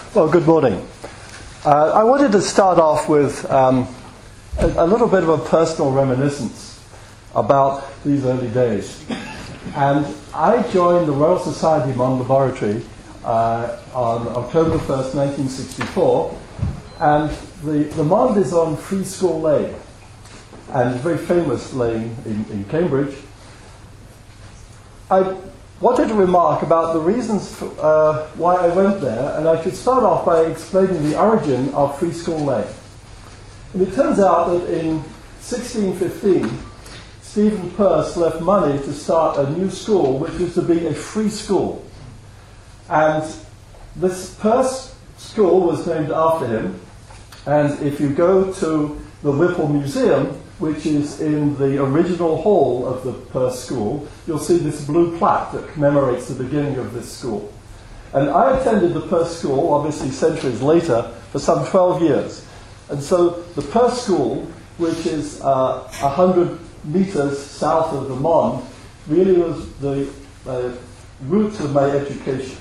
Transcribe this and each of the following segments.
Well, good morning. I wanted to start off with a little bit of a personal reminiscence about these early days. And I joined the Royal Society Mond Laboratory on October 1st, 1964. And the Mond is on Free School Lane, and a very famous lane in Cambridge. I wanted to remark about the reasons for, why I went there, and I should start off by explaining the origin of Free School Lane. And it turns out that in 1615, Stephen Peirce left money to start a new school, which was to be a free school. And this Peirce school was named after him, and if you go to the Whipple Museum, which is in the original hall of the Peirce School, you'll see this blue plaque that commemorates the beginning of this school. And I attended the Peirce School, obviously centuries later, for some 12 years. And so the Peirce School, which is 100 meters south of the Mond, really was the root of my education.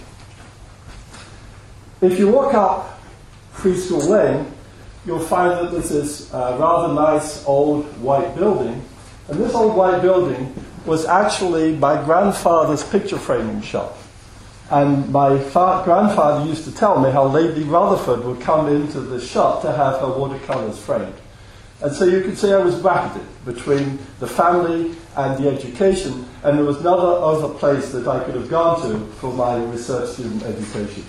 If you walk up Free School Lane, you'll find that this is a rather nice old white building. And this old white building was actually my grandfather's picture framing shop. And my grandfather used to tell me how Lady Rutherford would come into the shop to have her watercolors framed. And so you could say I was bracketed between the family and the education, and there was no other place that I could have gone to for my research student education.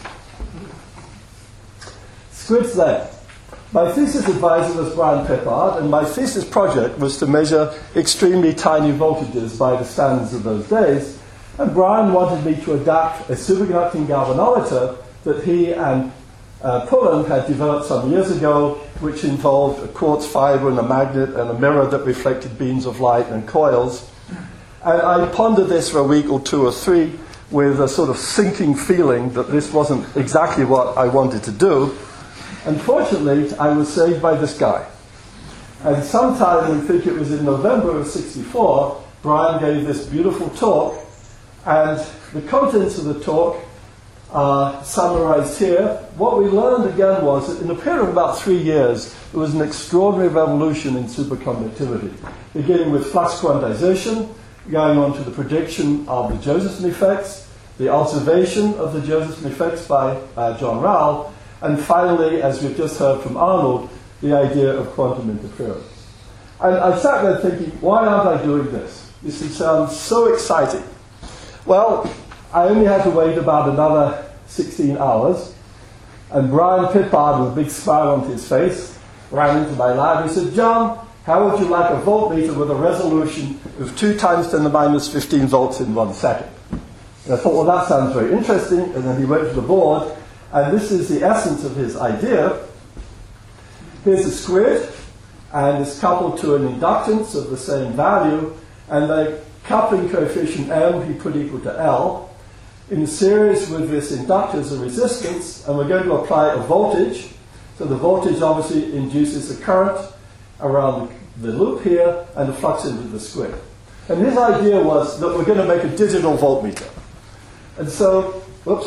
Squid's Lane. My thesis advisor was Brian Pippard, and my thesis project was to measure extremely tiny voltages by the standards of those days. And Brian wanted me to adapt a superconducting galvanometer that he and Pullen had developed some years ago, which involved a quartz fiber and a magnet and a mirror that reflected beams of light and coils. And I pondered this for a week or two or three with a sort of sinking feeling that this wasn't exactly what I wanted to do. Unfortunately, I was saved by this guy. And sometime, I think it was in November of '64, Brian gave this beautiful talk, and the contents of the talk are summarized here. What we learned again was that in a period of about 3 years, there was an extraordinary revolution in superconductivity, beginning with flux quantization, going on to the prediction of the Josephson effects, the observation of the Josephson effects by John Rowell, and finally, as we've just heard from Arnold, the idea of quantum interference. And I sat there thinking, why aren't I doing this? This sounds so exciting. Well, I only had to wait about another 16 hours, and Brian Pippard, with a big smile on his face, ran into my lab. He said, John, how would you like a voltmeter with a resolution of 2 times 10 to the minus 15 volts in 1 second? And I thought, well, that sounds very interesting. And then he went to the board, and this is the essence of his idea. Here's a squid, and it's coupled to an inductance of the same value, and the coupling coefficient M he put equal to L. In series with this inductors a resistance, and we're going to apply a voltage. So the voltage obviously induces a current around the loop here, and a flux into the squid. And his idea was that we're going to make a digital voltmeter. And so,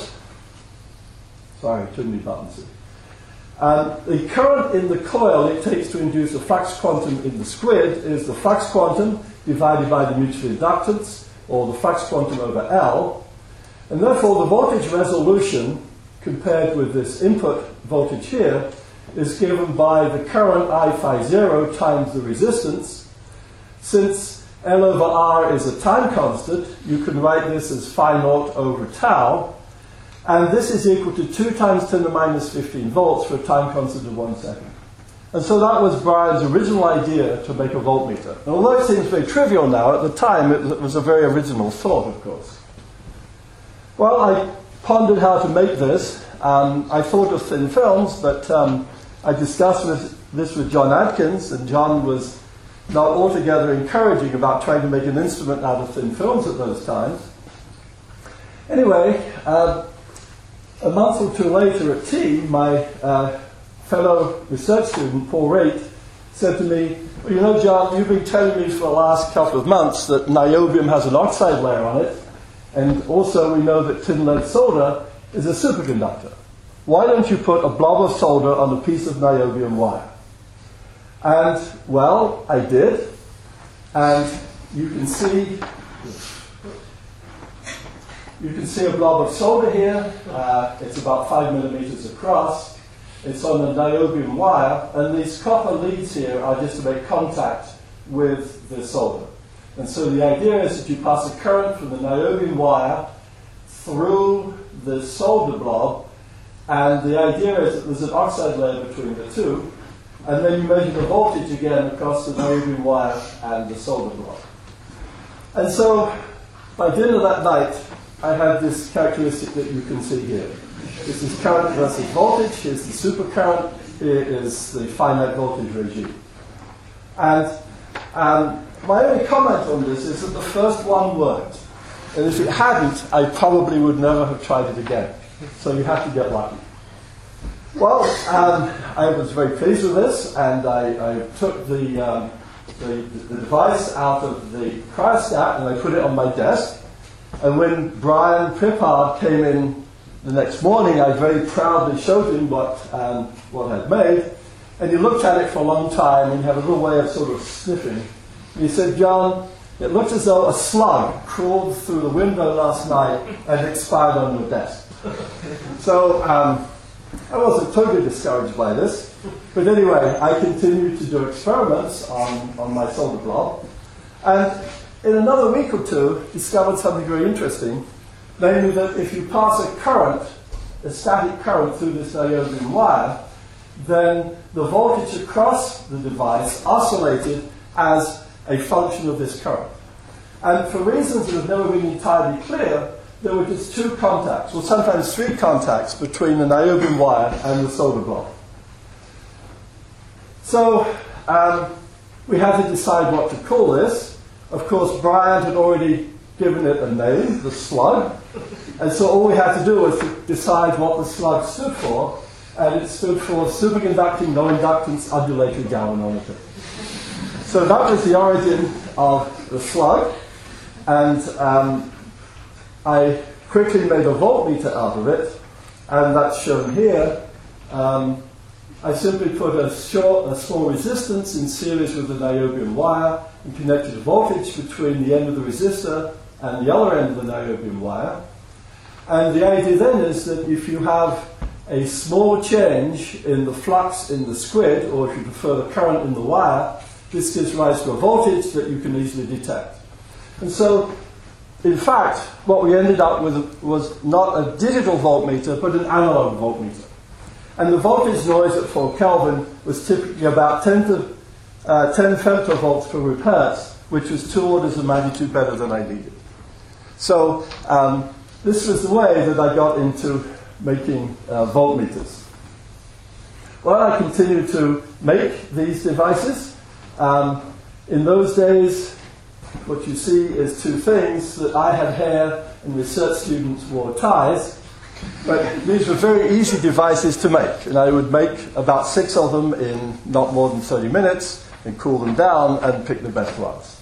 too many buttons. The current in the coil it takes to induce a flux quantum in the squid is the flux quantum divided by the mutual inductance, or the flux quantum over L. And therefore the voltage resolution, compared with this input voltage here, is given by the current I phi 0 times the resistance. Since L over R is a time constant, you can write this as phi naught over tau. And this is equal to 2 times 10 to the minus 15 volts for a time constant of 1 second. And so that was Brian's original idea to make a voltmeter. And although it seems very trivial now, at the time it was a very original thought, of course. Well, I pondered how to make this. I thought of thin films, but I discussed this with John Adkins, and John was not altogether encouraging about trying to make an instrument out of thin films at those times. Anyway, a month or two later at tea, my fellow research student, Paul Raitt, said to me, well, you know, John, you've been telling me for the last couple of months that niobium has an oxide layer on it, and also we know that tin lead solder is a superconductor. why don't you put a blob of solder on a piece of niobium wire? And, well, I did. And you can see a blob of solder here. It's about 5 millimeters across. It's on a niobium wire, and these copper leads here are just to make contact with the solder. And so the idea is that you pass a current from the niobium wire through the solder blob, and the idea is that there's an oxide layer between the two, and then you measure the voltage again across the niobium wire and the solder blob. And so by dinner that night, I had this characteristic that you can see here. This is current versus voltage. Here's the supercurrent. Here is the finite voltage regime. And my only comment on this is that the first one worked. And if it hadn't, I probably would never have tried it again. So you have to get lucky. Well, I was very pleased with this, and I took the device out of the cryostat and I put it on my desk. And when Brian Prippard came in the next morning, I very proudly showed him what I'd made. And he looked at it for a long time, and he had a little way of sort of sniffing. And he said, "John, it looks as though a slug crawled through the window last night and expired on your desk." So I wasn't totally discouraged by this. But anyway, I continued to do experiments on my solder blob. And in another week or two, discovered something very interesting, namely that if you pass a current, a static current through this niobium wire, then the voltage across the device oscillated as a function of this current. And for reasons that have never been entirely clear, there were just two contacts, or sometimes three contacts, between the niobium wire and the solder blob. So we had to decide what to call this. Of course, Brian had already given it a name, the slug. And so all we had to do was to decide what the slug stood for. And it stood for superconducting no-inductance undulatory galvanometer. So that was the origin of the slug. And I quickly made a voltmeter out of it. And that's shown here. I simply put a small resistance in series with the niobium wire and connected a voltage between the end of the resistor and the other end of the niobium wire. And the idea then is that if you have a small change in the flux in the squid, or if you prefer the current in the wire, this gives rise to a voltage that you can easily detect. And so, in fact, what we ended up with was not a digital voltmeter, but an analog voltmeter. And the voltage noise at 4 Kelvin was typically about 10 femtovolts per root hertz, which was 2 orders of magnitude better than I needed. So this was the way that I got into making voltmeters. Well, I continued to make these devices. In those days, what you see is two things: that I had hair and research students wore ties. But these were very easy devices to make, and I would make about 6 of them in not more than 30 minutes and cool them down and pick the best ones.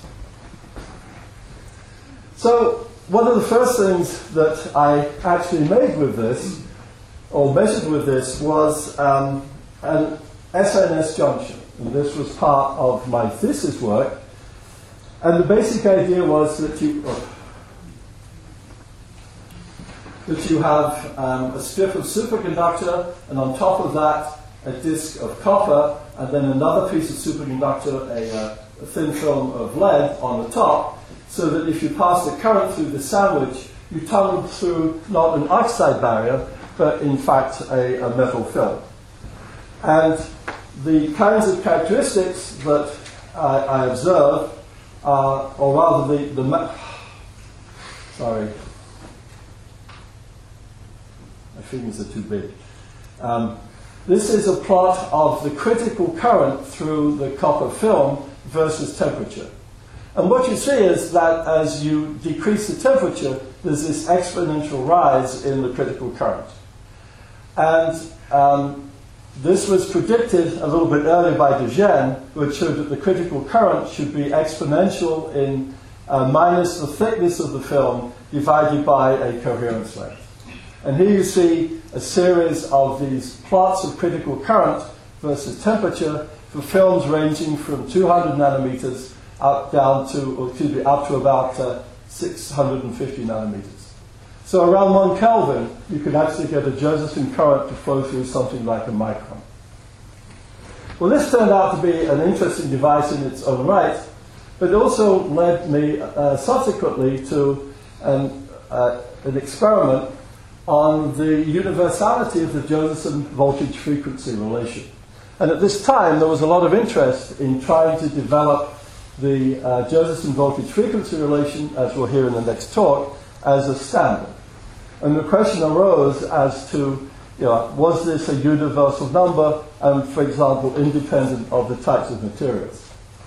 So one of the first things that I actually made with this, or measured with this, was an SNS junction. And this was part of my thesis work. And the basic idea was that you have a strip of superconductor, and on top of that a disk of copper, and then another piece of superconductor, a thin film of lead on the top, so that if you pass the current through the sandwich, you tunnel through not an oxide barrier, but in fact a metal film. And the kinds of characteristics that I observed are, or rather sorry, my fingers are too big. This is a plot of the critical current through the copper film versus temperature. And what you see is that as you decrease the temperature, there's this exponential rise in the critical current. And this was predicted a little bit earlier by de Gennes, which showed that the critical current should be exponential in minus the thickness of the film divided by a coherence length. And here you see a series of these plots of critical current versus temperature for films ranging from 200 nanometers up to about 650 nanometers. So around 1 Kelvin, you could actually get a Josephson current to flow through something like a micron. Well, this turned out to be an interesting device in its own right, but it also led me subsequently to an experiment on the universality of the Josephson voltage-frequency relation. And at this time, there was a lot of interest in trying to develop the Josephson voltage-frequency relation, as we'll hear in the next talk, as a standard. And the question arose as to, was this a universal number, and, for example, independent of the types of materials?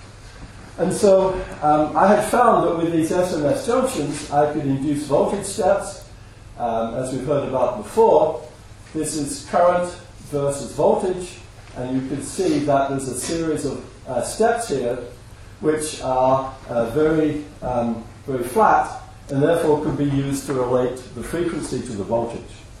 And so I had found that with these SMS junctions, I could induce voltage steps, as we've heard about before. This is current versus voltage, and you can see that there's a series of steps here which are very flat, and therefore can be used to relate the frequency to the voltage.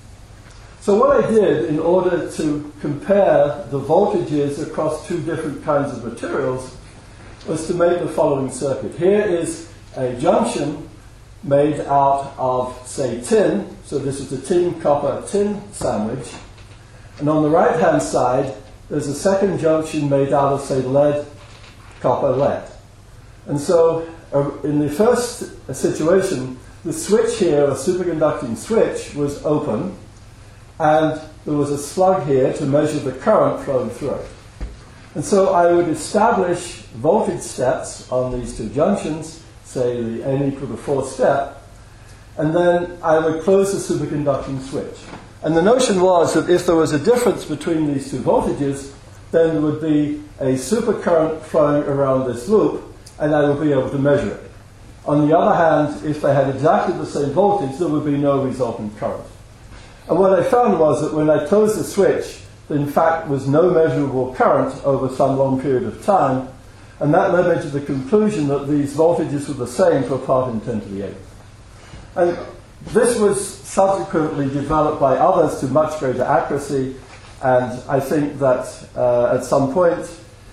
So what I did in order to compare the voltages across two different kinds of materials was to make the following circuit. Here is a junction made out of, say, tin. So this is a tin copper tin sandwich. And on the right-hand side, there's a second junction made out of, say, lead, copper, lead. And so in the first situation, the switch here, a superconducting switch, was open, and there was a slug here to measure the current flowing through it. And so I would establish voltage steps on these two junctions, say the n equal to 4 step, and then I would close the superconducting switch. And the notion was that if there was a difference between these two voltages, then there would be a supercurrent flowing around this loop, and I would be able to measure it. On the other hand, if they had exactly the same voltage, there would be no resultant current. And what I found was that when I closed the switch, there in fact was no measurable current over some long period of time, and that led me to the conclusion that these voltages were the same for part in 10 to the 8th. And this was subsequently developed by others to much greater accuracy, and I think that at some point,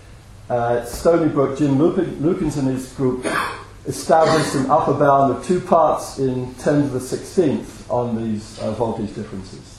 Stony Brook, Jim Lukens and his group established an upper bound of 2 parts in 10 to the 16th on these voltage differences.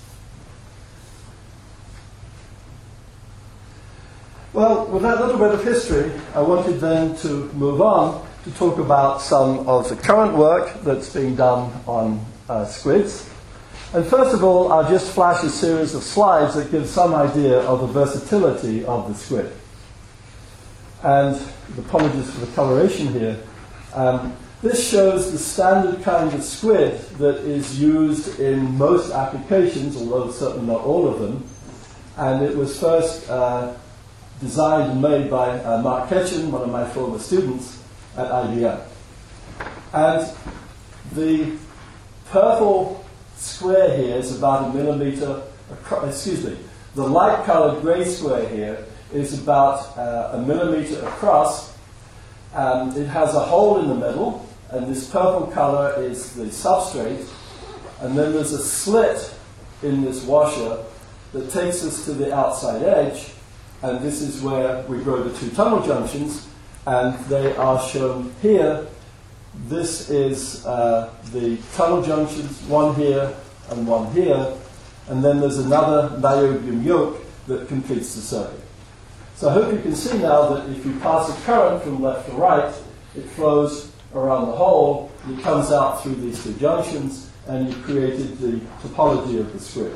Well, with that little bit of history, I wanted then to move on to talk about some of the current work that's being done on squids. And first of all, I'll just flash a series of slides that give some idea of the versatility of the squid. And apologies for the coloration here. This shows the standard kind of squid that is used in most applications, although certainly not all of them. And it was first designed and made by Mark Ketchen, one of my former students at IBM. And the purple square here is about a millimeter, the light colored grey square here is about a millimeter across. It has a hole in the middle, and this purple color is the substrate, and then there's a slit in this washer that takes us to the outside edge, and this is where we grow the 2 tunnel junctions, and they are shown here. This is the tunnel junctions, one here and one here, and then there's another niobium yoke that completes the circuit. So I hope you can see now that if you pass a current from left to right, it flows around the hole, and it comes out through these 2 junctions, and you've created the topology of the squid.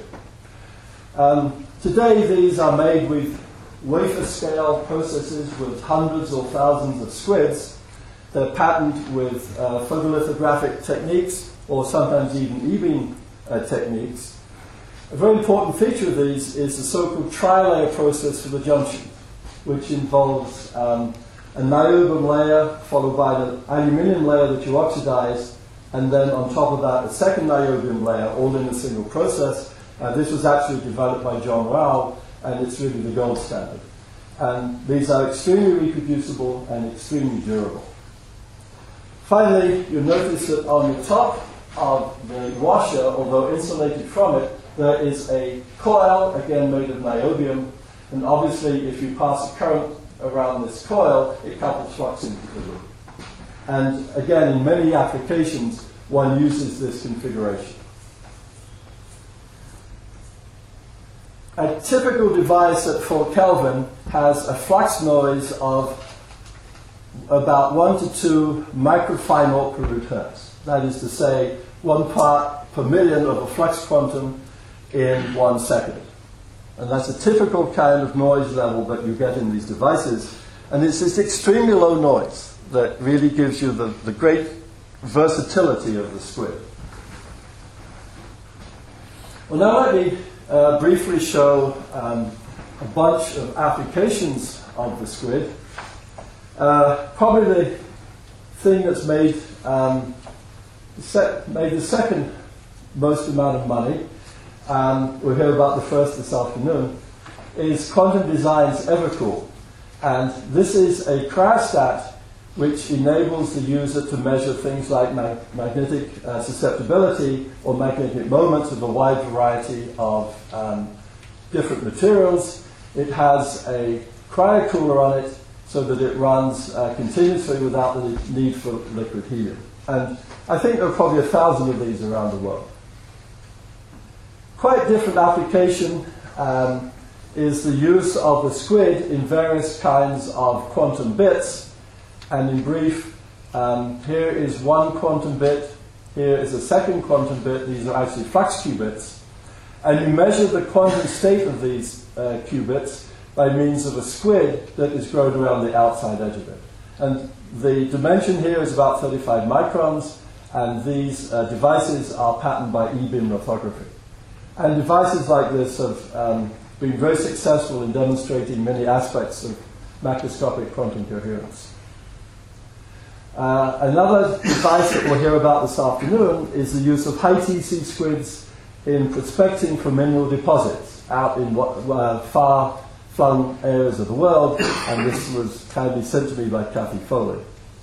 Today these are made with wafer scale processes with hundreds or thousands of squids. They're patterned with photolithographic techniques, or sometimes even E-beam techniques. A very important feature of these is the so-called tri-layer process for the junction, which involves a niobium layer followed by the aluminium layer that you oxidize, and then on top of that a second niobium layer, all in a single process. This was actually developed by John Rao, and it's really the gold standard. And these are extremely reproducible and extremely durable. Finally, you'll notice that on the top of the washer, although insulated from it, there is a coil, again made of niobium, and obviously if you pass a current around this coil, it couples flux into the loop. And again, in many applications, one uses this configuration. A typical device at 4 Kelvin has a flux noise of about 1 to 2 microfarad per root hertz. That is to say, 1 part per million of a flux quantum in 1 second. And that's a typical kind of noise level that you get in these devices. And it's this extremely low noise that really gives you the great versatility of the squid. Well, now let me briefly show a bunch of applications of the squid. Probably the thing that's made the second most amount of money, we'll hear about the first this afternoon, is Quantum Design's Evercool. And this is a cryostat which enables the user to measure things like magnetic susceptibility or magnetic moments of a wide variety of different materials. It has a cryocooler on it so that it runs continuously without the need for liquid helium. And I think there are probably 1,000 of these around the world. Quite different application is the use of the squid in various kinds of quantum bits. And in brief, here is one quantum bit, here is a second quantum bit. These are actually flux qubits. And you measure the quantum state of these qubits by means of a squid that is grown around the outside edge of it. And the dimension here is about 35 microns, and these devices are patterned by E-beam lithography. And devices like this have been very successful in demonstrating many aspects of macroscopic quantum coherence. Another device that we'll hear about this afternoon is the use of high TC squids in prospecting for mineral deposits out in far-flung areas of the world, and this was kindly sent to me by Kathy Foley.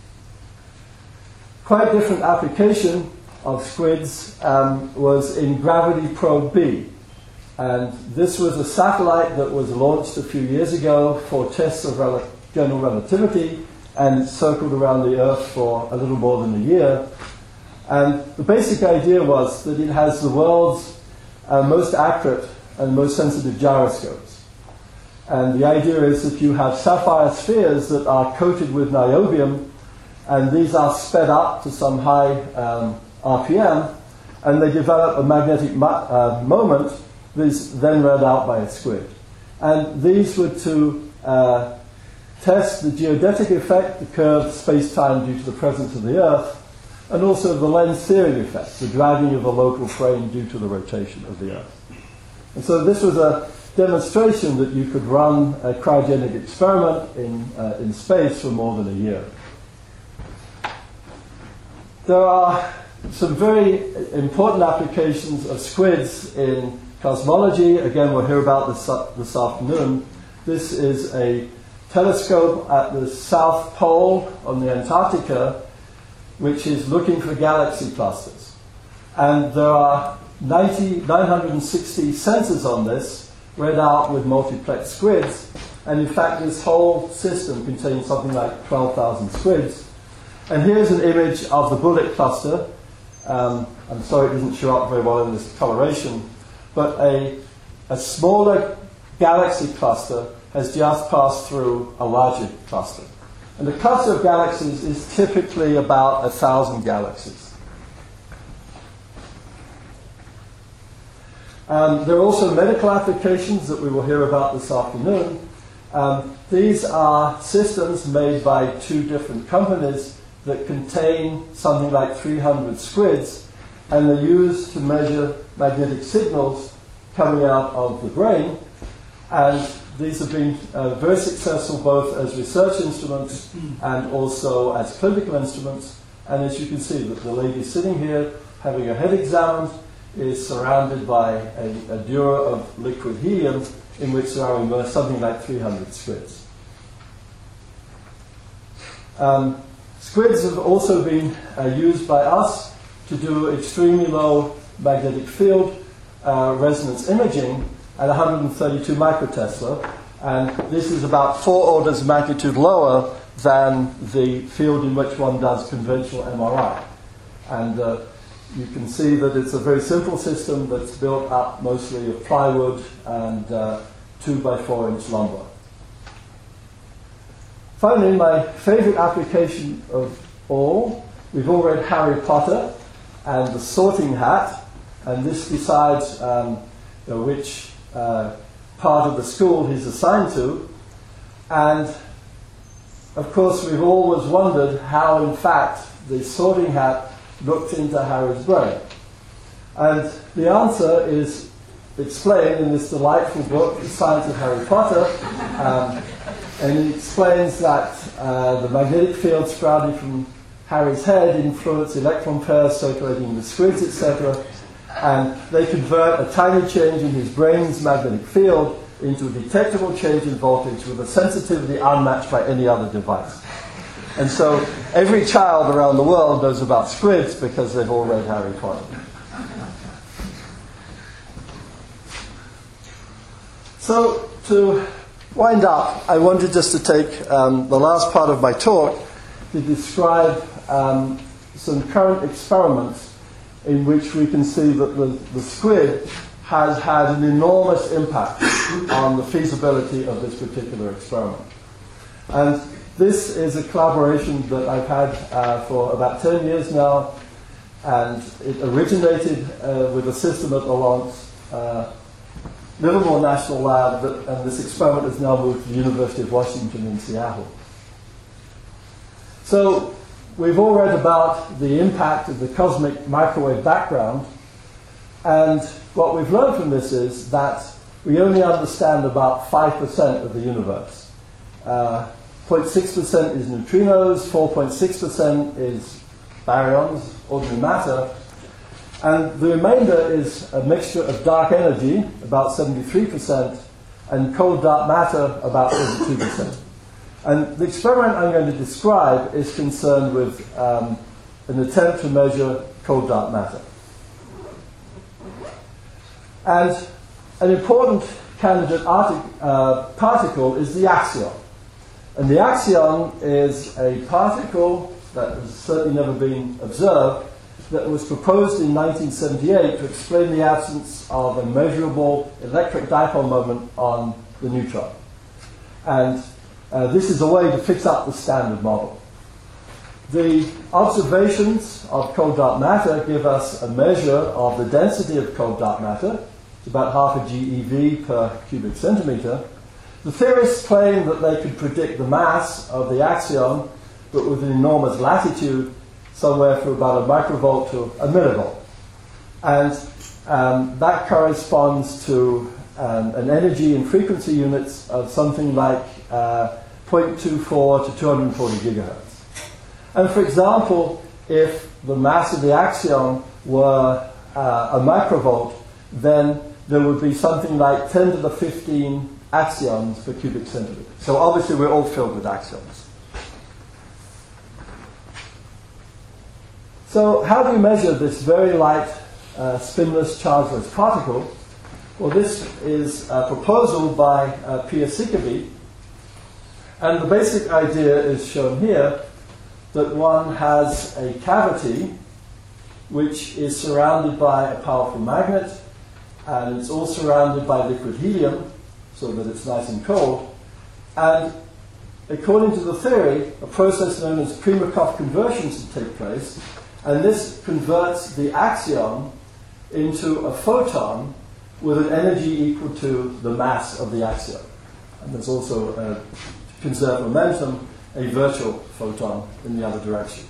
Quite different application of squids was in Gravity Probe B. And this was a satellite that was launched a few years ago for tests of general relativity, and circled around the Earth for a little more than a year. And the basic idea was that it has the world's most accurate and most sensitive gyroscopes. And the idea is that you have sapphire spheres that are coated with niobium, and these are sped up to some high RPM, and they develop a magnetic moment that is then read out by a squid. And these were to test the geodetic effect, the curved space-time due to the presence of the Earth, and also the lens theory effect, the dragging of a local frame due to the rotation of the Earth. And so this was a demonstration that you could run a cryogenic experiment in space for more than a year. There are some very important applications of squids in cosmology. Again, we'll hear about this afternoon. This is a telescope at the South Pole on the Antarctica, which is looking for galaxy clusters. And there are 960 sensors on this, read out with multiplex squids. And in fact, this whole system contains something like 12,000 squids. And here's an image of the bullet cluster. I'm sorry it doesn't show up very well in this coloration, but a smaller galaxy cluster has just passed through a larger cluster. And the cluster of galaxies is typically about 1,000 galaxies. There are also medical applications that we will hear about this afternoon. These are systems made by 2 different companies that contain something like 300 squids, and they're used to measure magnetic signals coming out of the brain. And these have been very successful both as research instruments and also as clinical instruments. And as you can see, the lady sitting here having her head examined is surrounded by a dewar of liquid helium in which there are immersed something like 300 squids. Squids have also been used by us to do extremely low magnetic field resonance imaging at 132 microtesla, and this is about 4 orders of magnitude lower than the field in which one does conventional MRI. And you can see that it's a very simple system that's built up mostly of plywood and 2 by 4 inch lumber. Finally, my favorite application of all, we've all read Harry Potter and the Sorting Hat, and this decides which part of the school he's assigned to. And of course, we've always wondered how, in fact, the Sorting Hat looked into Harry's brain. And the answer is explained in this delightful book, The Science of Harry Potter. And it explains that the magnetic field sprouting from Harry's head influence electron pairs circulating in the squids, etc. And they convert a tiny change in his brain's magnetic field into a detectable change in voltage with a sensitivity unmatched by any other device. And so every child around the world knows about squids because they've all read Harry Potter. So to wind up, I wanted just to take the last part of my talk to describe some current experiments in which we can see that the squid has had an enormous impact on the feasibility of this particular experiment. And this is a collaboration that I've had for about 10 years now, and it originated with a system at the Lawrence Livermore National Lab, and this experiment has now moved to the University of Washington in Seattle. So we've all read about the impact of the cosmic microwave background, and what we've learned from this is that we only understand about 5% of the universe. 0.6% is neutrinos, 4.6% is baryons, ordinary matter, and the remainder is a mixture of dark energy, about 73%, and cold dark matter, about 32%. And the experiment I'm going to describe is concerned with an attempt to measure cold dark matter. And an important candidate particle is the axion. And the axion is a particle that has certainly never been observed, that was proposed in 1978 to explain the absence of a measurable electric dipole moment on the neutron. And this is a way to fix up the standard model. The observations of cold dark matter give us a measure of the density of cold dark matter. It's about half a GeV per cubic centimeter. The theorists claim that they could predict the mass of the axion, but with an enormous latitude, somewhere from about a microvolt to a millivolt. And that corresponds to an energy in frequency units of something like 0.24 to 240 gigahertz. And for example, if the mass of the axion were a microvolt, then there would be something like 10 to the 15 axions per cubic centimeter. So obviously we're all filled with axions. So how do we measure this very light, spinless, chargeless particle? Well, this is a proposal by Pia Sickerby. And the basic idea is shown here, that one has a cavity which is surrounded by a powerful magnet, and it's all surrounded by liquid helium, so that it's nice and cold. And according to the theory, a process known as Primakov conversion should take place, and this converts the axion into a photon with an energy equal to the mass of the axion. And there's also, to conserve momentum, a virtual photon in the other direction.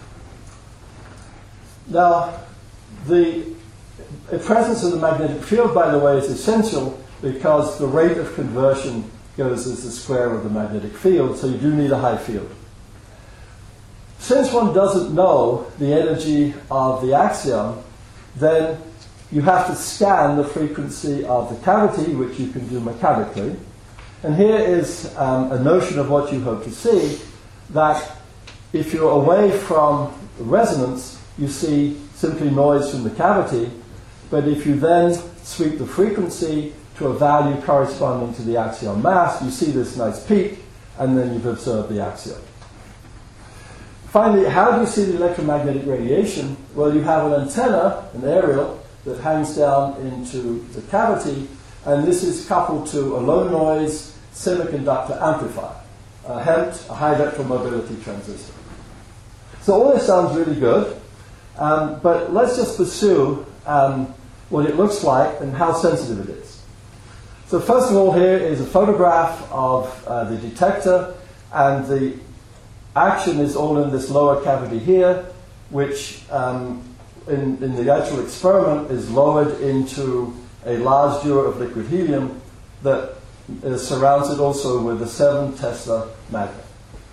Now, the presence of the magnetic field, by the way, is essential because the rate of conversion goes as the square of the magnetic field, so you do need a high field. Since one doesn't know the energy of the axion, then you have to scan the frequency of the cavity, which you can do mechanically. And here is a notion of what you hope to see, that if you're away from resonance, you see simply noise from the cavity. But if you then sweep the frequency to a value corresponding to the axion mass, you see this nice peak, and then you've observed the axion. Finally, how do you see the electromagnetic radiation? Well, you have an antenna, an aerial, that hangs down into the cavity, and this is coupled to a low noise semiconductor amplifier, a HEMT, a high electromobility transistor. So all this sounds really good, but let's just pursue what it looks like and how sensitive it is. So first of all, here is a photograph of the detector, and the action is all in this lower cavity here, which in the actual experiment is lowered into a large dewar of liquid helium that is surrounded also with a 7 Tesla magnet.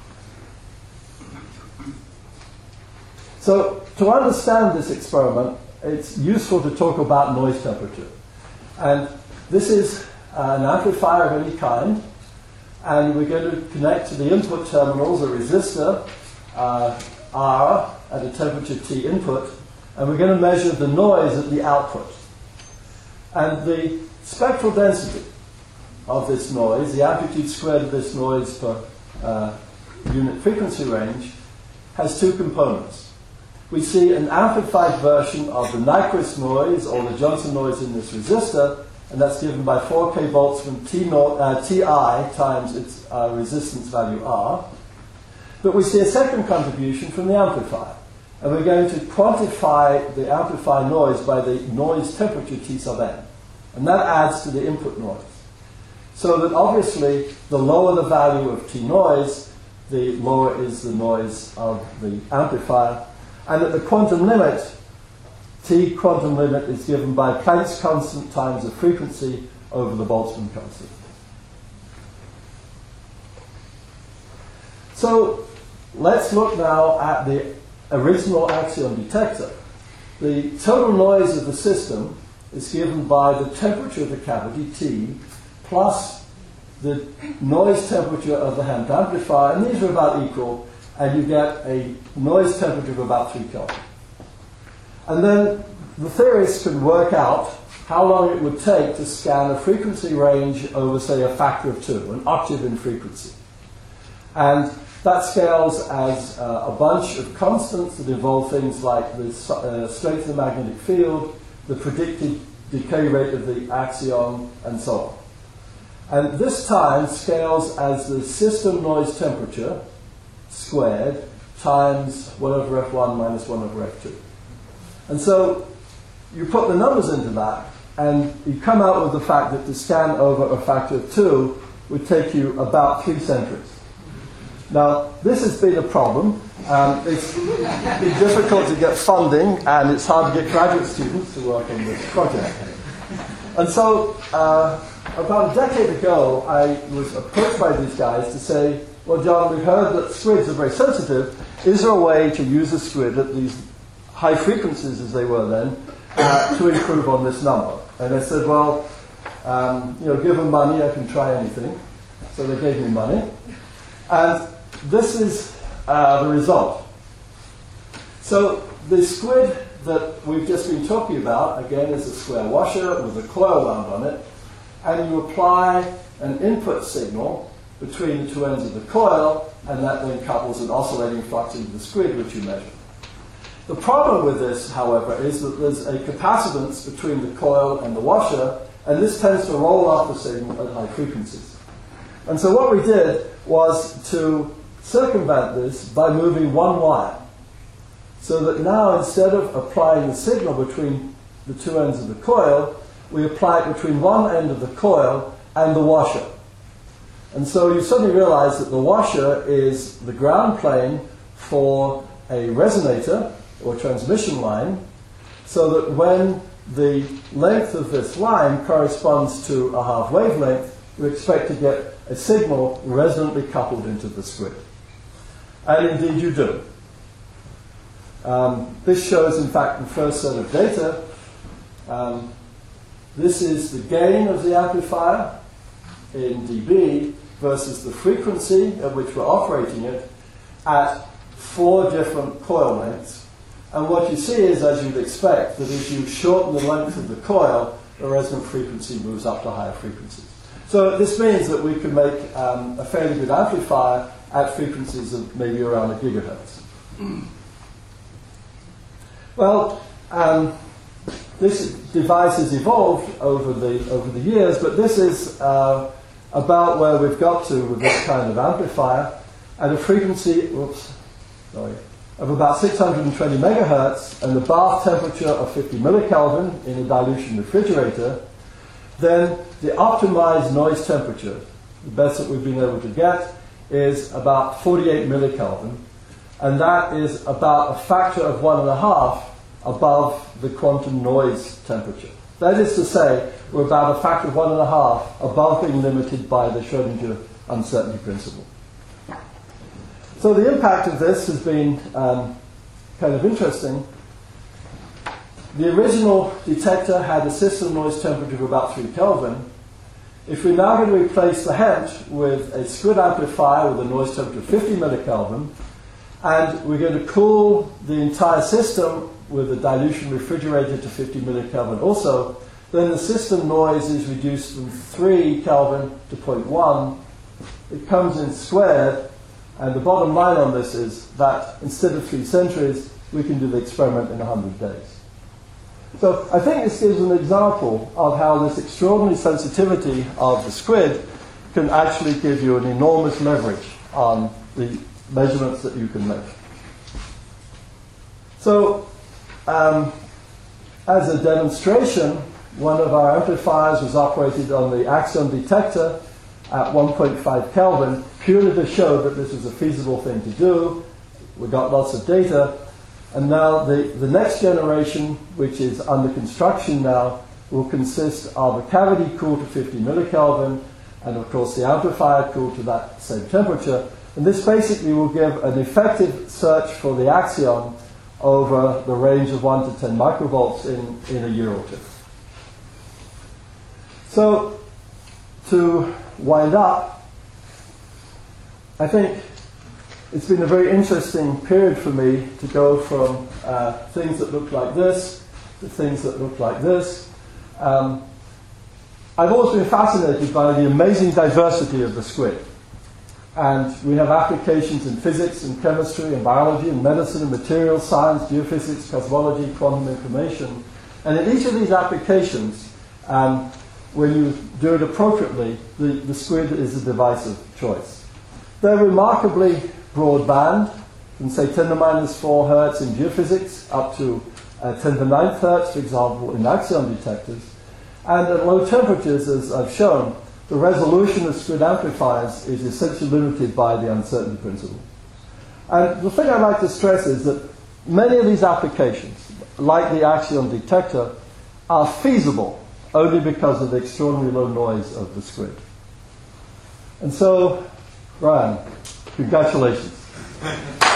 So to understand this experiment, it's useful to talk about noise temperature. And this is an amplifier of any kind, and we're going to connect to the input terminals a resistor, R, at a temperature T input, and we're going to measure the noise at the output. And the spectral density of this noise, the amplitude squared of this noise per unit frequency range, has 2 components. We see an amplified version of the Nyquist noise, or the Johnson noise in this resistor, and that's given by 4k volts from Ti times its resistance value R. But we see a second contribution from the amplifier. And we're going to quantify the amplifier noise by the noise temperature T sub n. And that adds to the input noise. So that obviously, the lower the value of T noise, the lower is the noise of the amplifier. And at the quantum limit, T quantum limit is given by Planck's constant times the frequency over the Boltzmann constant. So let's look now at the original axion detector. The total noise of the system is given by the temperature of the cavity, T, plus the noise temperature of the HEMT amplifier, and these are about equal, and you get a noise temperature of about 3 Kelvin. And then the theorists can work out how long it would take to scan a frequency range over, say, a factor of 2, an octave in frequency. And that scales as a bunch of constants that involve things like the strength of the magnetic field, the predicted decay rate of the axion, and so on. And this time scales as the system noise temperature squared times 1 over F1 minus 1 over F2. And so you put the numbers into that, and you come out with the fact that to scan over a factor of 2 would take you about 3 centuries. Now, this has been a problem. It's been difficult to get funding, and it's hard to get graduate students to work on this project. And so, about a decade ago, I was approached by these guys to say, well, John, we've heard that squids are very sensitive. Is there a way to use a squid at these high frequencies, as they were then, to improve on this number? And I said, well, give them money, I can try anything. So they gave me money. And this is the result. So the squid that we've just been talking about, again, is a square washer with a coil wound on it, and you apply an input signal between the 2 ends of the coil, and that then couples an oscillating flux into the squid, which you measure. The problem with this, however, is that there's a capacitance between the coil and the washer, and this tends to roll off the signal at high frequencies. And so what we did was to circumvent this by moving one wire. So that now, instead of applying the signal between the 2 ends of the coil, we apply it between one end of the coil and the washer. And so you suddenly realize that the washer is the ground plane for a resonator or transmission line, so that when the length of this line corresponds to a half wavelength, you expect to get a signal resonantly coupled into the squid. And indeed you do. This shows, in fact, the first set of data. This is the gain of the amplifier in dB versus the frequency at which we're operating it at 4 different coil lengths. And what you see is, as you'd expect, that as you shorten the length of the coil, the resonant frequency moves up to higher frequencies. So this means that we can make a fairly good amplifier at frequencies of maybe around 1 gigahertz. Well, this device has evolved over the years, but this is about where we've got to with this kind of amplifier at a frequency of about 620 megahertz and the bath temperature of 50 millikelvin in a dilution refrigerator. Then the optimized noise temperature, the best that we've been able to get, is about 48 millikelvin, and that is about a factor of 1.5 above the quantum noise temperature. That is to say, we're about a factor of 1.5 above being limited by the Schrödinger uncertainty principle. So the impact of this has been kind of interesting. The original detector had a system noise temperature of about 3 Kelvin. If we're now going to replace the HENT with a SQUID amplifier with a noise temperature of 50 millikelvin, and we're going to cool the entire system with a dilution refrigerator to 50 millikelvin also, then the system noise is reduced from 3 Kelvin to 0.1. It comes in squared, and the bottom line on this is that instead of 3 centuries, we can do the experiment in 100 days. So I think this gives an example of how this extraordinary sensitivity of the SQUID can actually give you an enormous leverage on the measurements that you can make. So as a demonstration, one of our amplifiers was operated on the Axion detector at 1.5 Kelvin, purely to show that this was a feasible thing to do. We got lots of data. And now the next generation, which is under construction now, will consist of a cavity cooled to 50 millikelvin, and of course the amplifier cooled to that same temperature. And this basically will give an effective search for the Axion over the range of 1 to 10 microvolts in a year or two. So, to wind up, I think it's been a very interesting period for me to go from things that look like this to things that look like this. I've always been fascinated by the amazing diversity of the SQUID. And we have applications in physics and chemistry and biology and medicine and materials science, geophysics, cosmology, quantum information. And in each of these applications, when you do it appropriately, the SQUID is the device of choice. They're remarkably broadband, from say 10 to the minus 4 hertz in geophysics up to 10 to the 9th hertz, for example, in Axion detectors. And at low temperatures, as I've shown, the resolution of SQUID amplifiers is essentially limited by the uncertainty principle. And the thing I'd like to stress is that many of these applications, like the Axion detector, are feasible only because of the extraordinarily low noise of the SQUID. And so, Brian, congratulations.